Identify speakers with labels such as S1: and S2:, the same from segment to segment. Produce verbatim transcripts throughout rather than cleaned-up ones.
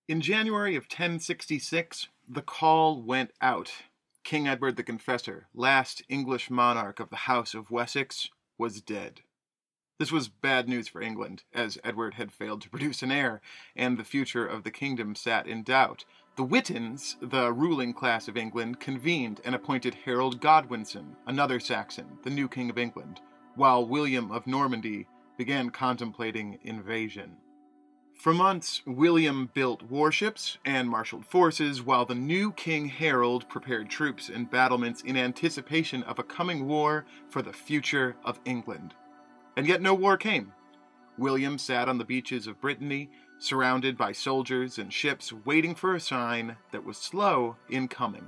S1: In January of ten sixty-six, the call went out. King Edward the Confessor, last English monarch of the House of Wessex, was dead. This was bad news for England, as Edward had failed to produce an heir, and the future of the kingdom sat in doubt. The Wittens, the ruling class of England, convened and appointed Harold Godwinson, another Saxon, the new king of England, while William of Normandy began contemplating invasion. For months, William built warships and marshaled forces, while the new King Harold prepared troops and battlements in anticipation of a coming war for the future of England. And yet no war came. William sat on the beaches of Brittany, surrounded by soldiers and ships, waiting for a sign that was slow in coming.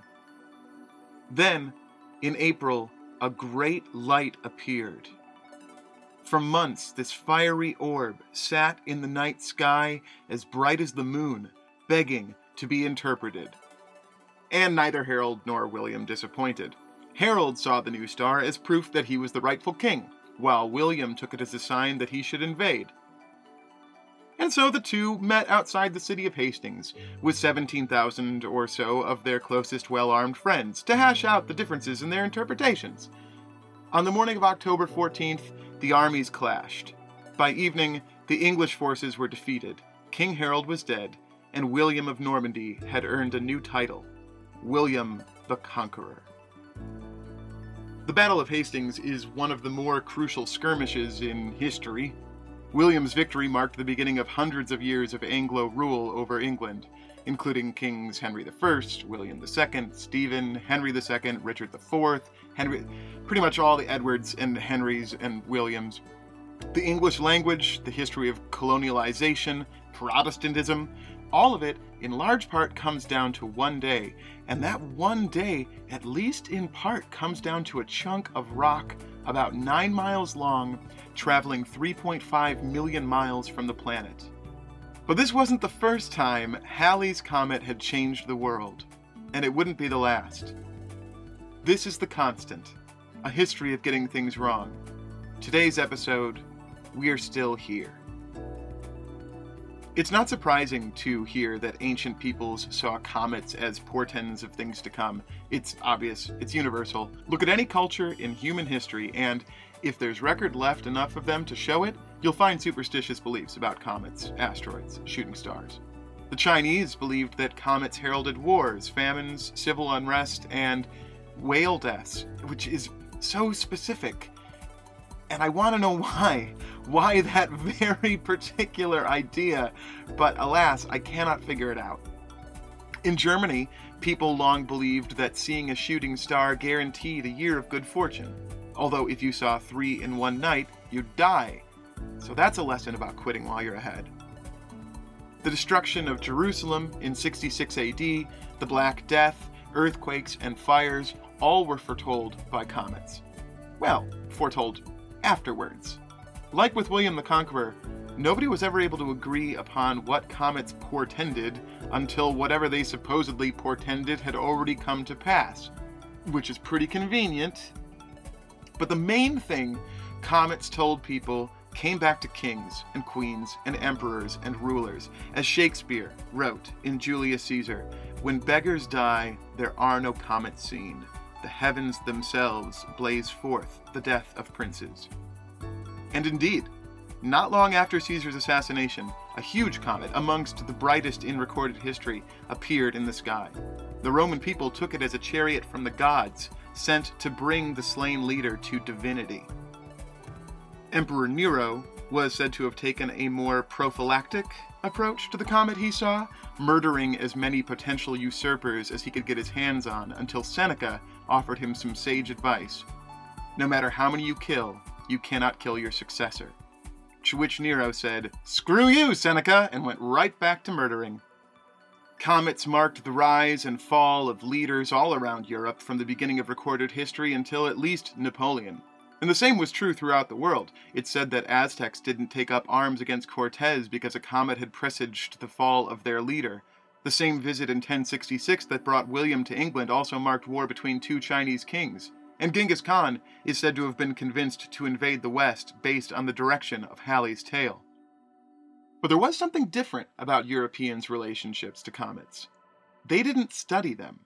S1: Then, in April, a great light appeared. For months, this fiery orb sat in the night sky as bright as the moon, begging to be interpreted. And neither Harold nor William disappointed. Harold saw the new star as proof that he was the rightful king, while William took it as a sign that he should invade. And so the two met outside the city of Hastings, with seventeen thousand or so of their closest well-armed friends, to hash out the differences in their interpretations. On the morning of October fourteenth, the armies clashed. By evening, the English forces were defeated, King Harold was dead, and William of Normandy had earned a new title, William the Conqueror. The Battle of Hastings is one of the more crucial skirmishes in history. William's victory marked the beginning of hundreds of years of Anglo rule over England, including Kings Henry the First, William the Second, Stephen, Henry the Second, Richard the Fourth, Henry, pretty much all the Edwards and Henrys and Williams. The English language, the history of colonialization, Protestantism, all of it in large part comes down to one day, and that one day, at least in part, comes down to a chunk of rock about nine miles long, traveling three point five million miles from the planet. But this wasn't the first time Halley's Comet had changed the world, and it wouldn't be the last. This is The Constant, a history of getting things wrong. Today's episode, we're still here. It's not surprising to hear that ancient peoples saw comets as portents of things to come. It's obvious, it's universal. Look at any culture in human history, and if there's record left enough of them to show it, you'll find superstitious beliefs about comets, asteroids, shooting stars. The Chinese believed that comets heralded wars, famines, civil unrest, and whale deaths, which is so specific. And I want to know why. Why that very particular idea, but alas, I cannot figure it out. In Germany, people long believed that seeing a shooting star guaranteed a year of good fortune. Although if you saw three in one night, you'd die. So that's a lesson about quitting while you're ahead. The destruction of Jerusalem in sixty-six A D, the Black Death, earthquakes, and fires all were foretold by comets. Well, foretold afterwards. Like with William the Conqueror, nobody was ever able to agree upon what comets portended until whatever they supposedly portended had already come to pass, which is pretty convenient. But the main thing comets told people came back to kings and queens and emperors and rulers, as Shakespeare wrote in Julius Caesar, "When beggars die, there are no comets seen. The heavens themselves blaze forth the death of princes." And indeed, not long after Caesar's assassination, a huge comet, amongst the brightest in recorded history, appeared in the sky. The Roman people took it as a chariot from the gods, sent to bring the slain leader to divinity. Emperor Nero was said to have taken a more prophylactic approach to the comet he saw, murdering as many potential usurpers as he could get his hands on, until Seneca offered him some sage advice. No matter how many you kill, you cannot kill your successor. To which Nero said, "Screw you, Seneca," and went right back to murdering. Comets marked the rise and fall of leaders all around Europe from the beginning of recorded history until at least Napoleon. And the same was true throughout the world. It's said that Aztecs didn't take up arms against Cortez because a comet had presaged the fall of their leader. The same visit in ten sixty-six that brought William to England also marked war between two Chinese kings. And Genghis Khan is said to have been convinced to invade the West based on the direction of Halley's tale. But there was something different about Europeans' relationships to comets. They didn't study them.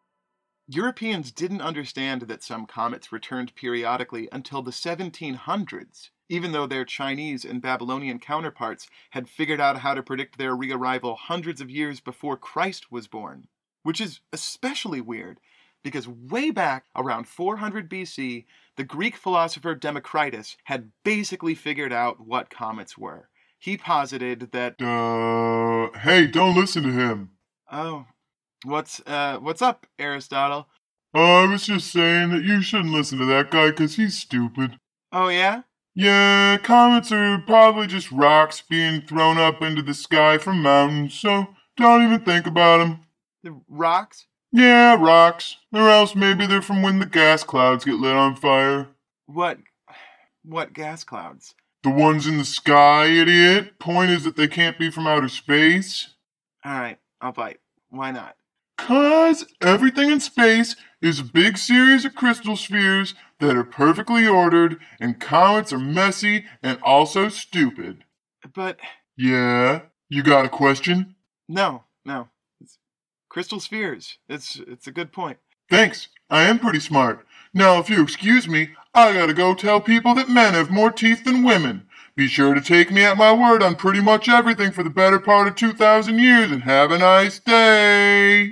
S1: Europeans didn't understand that some comets returned periodically until the seventeen hundreds, even though their Chinese and Babylonian counterparts had figured out how to predict their rearrival hundreds of years before Christ was born, which is especially weird because way back around four hundred B C, the Greek philosopher Democritus had basically figured out what comets were. He posited that,
S2: Uh, hey, don't listen to him.
S1: oh, what's, uh, what's up, Aristotle?
S2: Uh, I was just saying that you shouldn't listen to that guy because he's stupid.
S1: Oh, yeah?
S2: Yeah, comets are probably just rocks being thrown up into the sky from mountains, so don't even think about them.
S1: The rocks?
S2: Yeah, rocks. Or else maybe they're from when the gas clouds get lit on fire.
S1: What, what gas clouds?
S2: The ones in the sky, idiot. Point is that they can't be from outer space.
S1: Alright, I'll bite. Why not?
S2: 'Cause everything in space is a big series of crystal spheres that are perfectly ordered, and comets are messy and also stupid.
S1: But,
S2: Yeah? You got a question?
S1: no, no. It's crystal spheres. It's, it's a good point.
S2: Thanks. I am pretty smart. Now, if you excuse me, I gotta go tell people that men have more teeth than women. Be sure to take me at my word on pretty much everything for the better part of two thousand years, and have a nice day.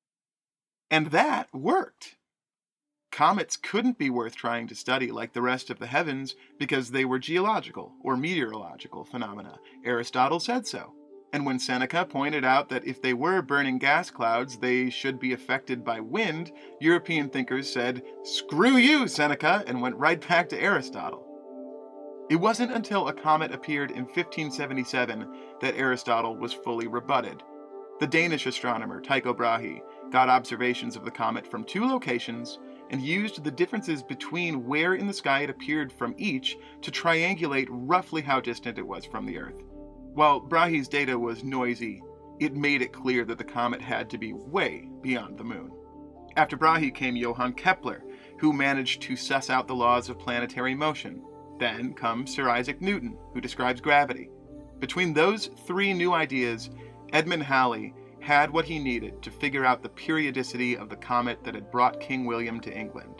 S1: And that worked. Comets couldn't be worth trying to study like the rest of the heavens because they were geological or meteorological phenomena. Aristotle said so. And when Seneca pointed out that if they were burning gas clouds, they should be affected by wind, European thinkers said, "Screw you, Seneca," and went right back to Aristotle. It wasn't until a comet appeared in fifteen seventy-seven that Aristotle was fully rebutted. The Danish astronomer Tycho Brahe got observations of the comet from two locations and used the differences between where in the sky it appeared from each to triangulate roughly how distant it was from the Earth. While Brahe's data was noisy, it made it clear that the comet had to be way beyond the moon. After Brahe came Johann Kepler, who managed to suss out the laws of planetary motion. Then comes Sir Isaac Newton, who describes gravity. Between those three new ideas, Edmund Halley had what he needed to figure out the periodicity of the comet that had brought King William to England.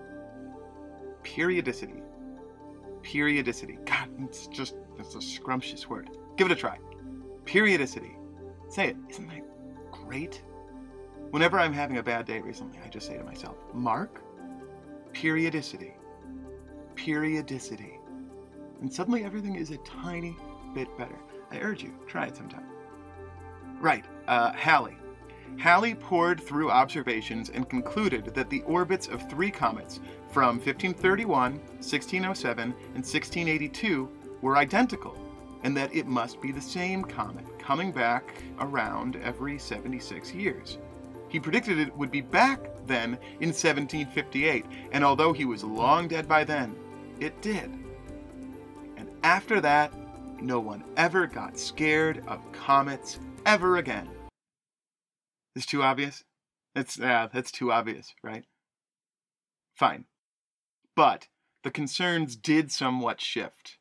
S1: Periodicity. Periodicity. God, it's just, it's a scrumptious word. Give it a try. Periodicity. Say it. Isn't that great? Whenever I'm having a bad day recently, I just say to myself, Mark, periodicity. Periodicity. And suddenly everything is a tiny bit better. I urge you, try it sometime. Right, uh, Halley. Halley pored through observations and concluded that the orbits of three comets from fifteen thirty-one, sixteen oh seven, and sixteen eighty-two were identical, and that it must be the same comet, coming back around every seventy-six years. He predicted it would be back then in seventeen fifty-eight, and although he was long dead by then, it did. And after that, no one ever got scared of comets ever again. Is too obvious? It's, uh, that's too obvious, right? Fine. But the concerns did somewhat shift.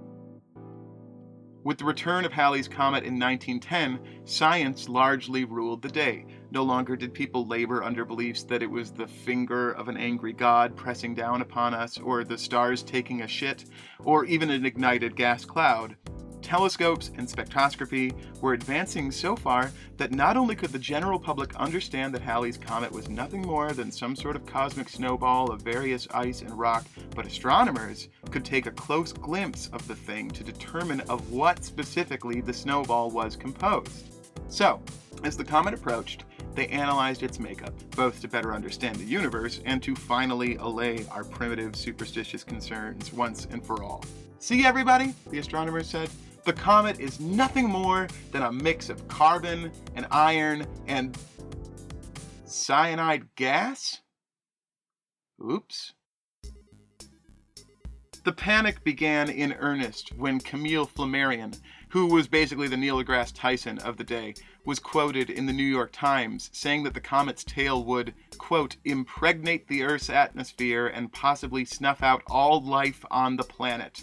S1: With the return of Halley's comet in nineteen ten, science largely ruled the day. No longer did people labor under beliefs that it was the finger of an angry god pressing down upon us, or the stars taking a shit, or even an ignited gas cloud. Telescopes and spectroscopy were advancing so far that not only could the general public understand that Halley's comet was nothing more than some sort of cosmic snowball of various ice and rock, but astronomers could take a close glimpse of the thing to determine of what specifically the snowball was composed. So, as the comet approached, they analyzed its makeup, both to better understand the universe and to finally allay our primitive superstitious concerns once and for all. See, everybody, the astronomers said, the comet is nothing more than a mix of carbon and iron and cyanide gas? Oops. The panic began in earnest when Camille Flammarion, who was basically the Neil deGrasse Tyson of the day, was quoted in the New York Times saying that the comet's tail would, quote, impregnate the Earth's atmosphere and possibly snuff out all life on the planet.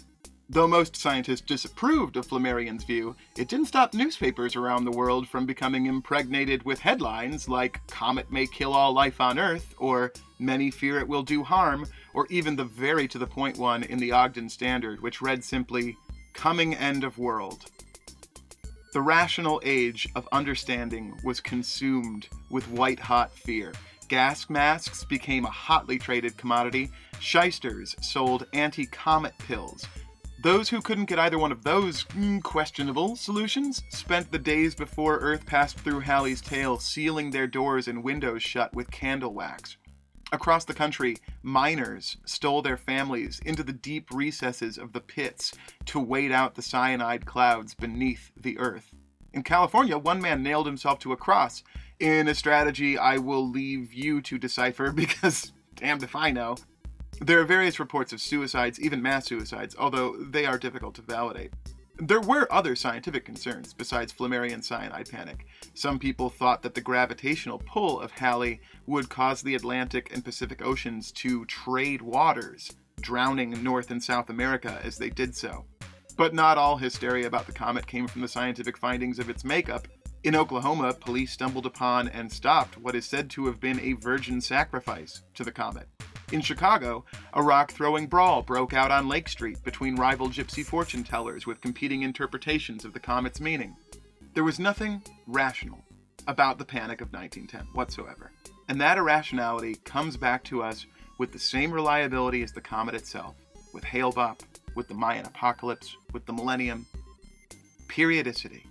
S1: Though most scientists disapproved of Flammarion's view, it didn't stop newspapers around the world from becoming impregnated with headlines like "Comet may kill all life on Earth," or "Many fear it will do harm," or even the very to-the-point one in the Ogden Standard, which read simply, "Coming End of World." The rational age of understanding was consumed with white-hot fear. Gas masks became a hotly traded commodity. Shysters sold anti-comet pills. Those who couldn't get either one of those mm, questionable solutions spent the days before Earth passed through Halley's tail sealing their doors and windows shut with candle wax. Across the country, miners stole their families into the deep recesses of the pits to wait out the cyanide clouds beneath the Earth. In California, one man nailed himself to a cross in a strategy I will leave you to decipher because damned if I know. There are various reports of suicides, even mass suicides, although they are difficult to validate. There were other scientific concerns besides Flammarion cyanide panic. Some people thought that the gravitational pull of Halley would cause the Atlantic and Pacific Oceans to trade waters, drowning North and South America as they did so. But not all hysteria about the comet came from the scientific findings of its makeup. In Oklahoma, police stumbled upon and stopped what is said to have been a virgin sacrifice to the comet. In Chicago, a rock-throwing brawl broke out on Lake Street between rival gypsy fortune tellers with competing interpretations of the comet's meaning. There was nothing rational about the Panic of nineteen ten whatsoever, and that irrationality comes back to us with the same reliability as the comet itself, with Hale-Bopp, with the Mayan apocalypse, with the millennium. Periodicity.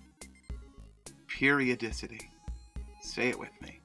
S1: Periodicity. Say it with me.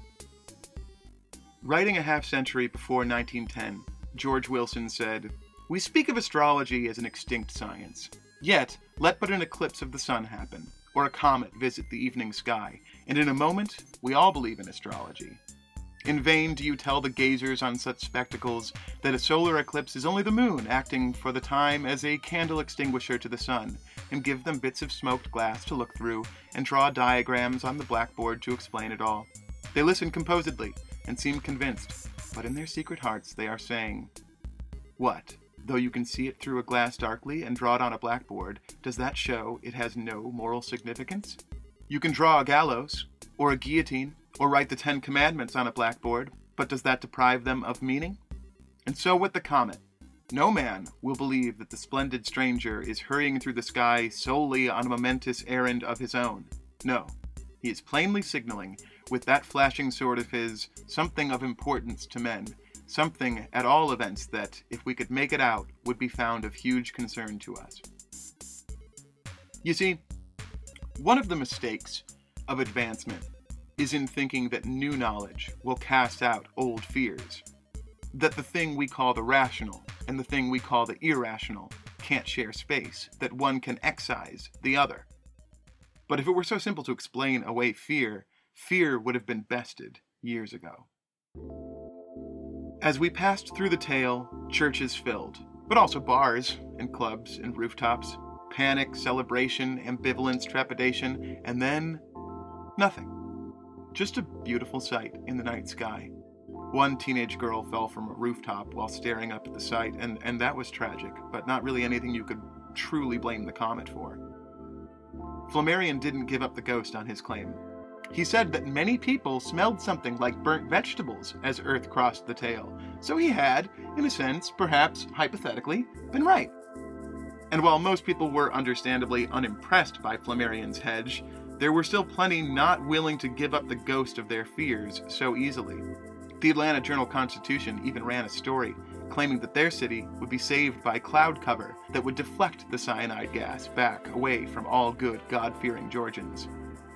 S1: Writing a half-century before nineteen ten, George Wilson said, "We speak of astrology as an extinct science. Yet, let but an eclipse of the sun happen, or a comet visit the evening sky, and in a moment we all believe in astrology. In vain do you tell the gazers on such spectacles that a solar eclipse is only the moon acting for the time as a candle extinguisher to the sun, and give them bits of smoked glass to look through, and draw diagrams on the blackboard to explain it all. They listen composedly, and seem convinced, but in their secret hearts they are saying, 'What, though you can see it through a glass darkly and draw it on a blackboard, does that show it has no moral significance? You can draw a gallows, or a guillotine, or write the Ten Commandments on a blackboard, but does that deprive them of meaning?' And so with the comet. No man will believe that the splendid stranger is hurrying through the sky solely on a momentous errand of his own. No, he is plainly signaling, with that flashing sword of his, something of importance to men, something, at all events, that, if we could make it out, would be found of huge concern to us. You see, one of the mistakes of advancement is in thinking that new knowledge will cast out old fears, that the thing we call the rational and the thing we call the irrational can't share space, that one can excise the other. But if it were so simple to explain away fear, fear would have been bested years ago. As we passed through the tail, churches filled, but also bars and clubs and rooftops, panic, celebration, ambivalence, trepidation, and then nothing. Just a beautiful sight in the night sky. One teenage girl fell from a rooftop while staring up at the sight, and, and that was tragic, but not really anything you could truly blame the comet for. Flammarion didn't give up the ghost on his claim. He said that many people smelled something like burnt vegetables as Earth crossed the tail, so he had, in a sense, perhaps hypothetically, been right. And while most people were understandably unimpressed by Flammarion's hedge, there were still plenty not willing to give up the ghost of their fears so easily. The Atlanta Journal-Constitution even ran a story claiming that their city would be saved by cloud cover that would deflect the cyanide gas back away from all good, God-fearing Georgians.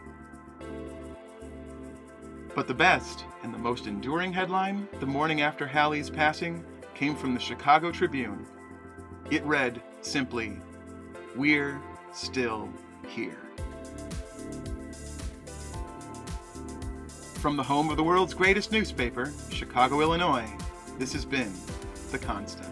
S1: But the best and the most enduring headline the morning after Halley's passing came from the Chicago Tribune. It read simply, "We're still here." From the home of the world's greatest newspaper, Chicago, Illinois, this has been The Constant.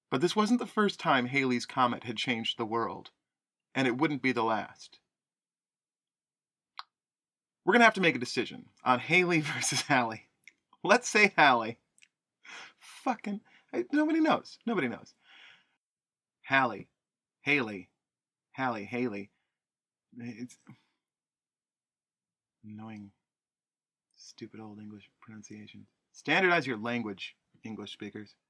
S1: But this wasn't the first time Halley's Comet had changed the world, and it wouldn't be the last. We're going to have to make a decision on Halley versus Halley. Let's say Halley. Fucking, nobody knows. Nobody knows. Halley, Halley, Halley, Halley. It's annoying, stupid old English pronunciation. Standardize your language, English speakers.